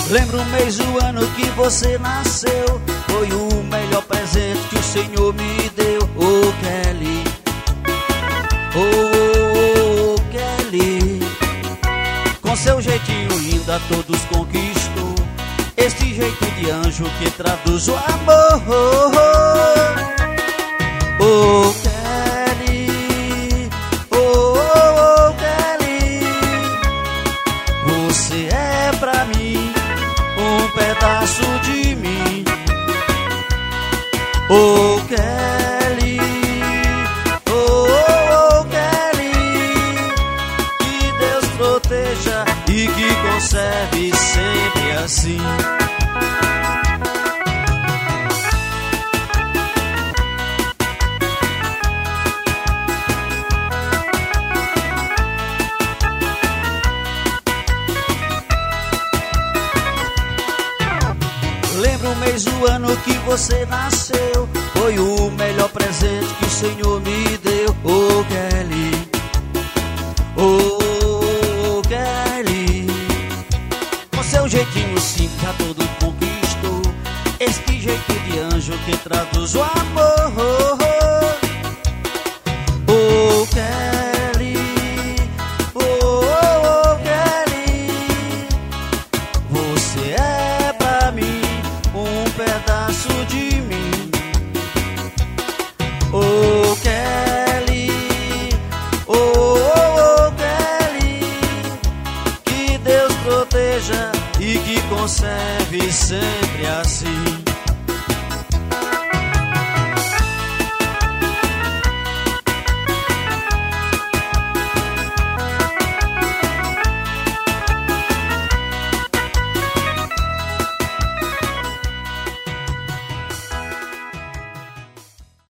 Lembro o mês, o ano que você nasceu. Foi o melhor presente que o Senhor me deu. Oh, Kelly, oh, Kelly, com seu jeitinho lindo a todos conquistou. Este jeito de anjo que traduz o amor. Oh, Kelly, oh, Kelly, você é pra mim um pedaço de mim. Oh, Kelly, oh, Kelly, que Deus proteja e que conserve sempre assim. Lembro o mês, o ano que você nasceu. Foi o melhor presente que o Senhor me deu. Oh, Kelly, oh, Kelly, com seu jeitinho simples a todo conquistou. Este jeito de anjo que traduz o amor. Oh, Kelly, oh, Kelly, você é pra mim um pedaço de mim. Oh, Kelly, oh, Kelly, que Deus proteja e que conserve sempre assim.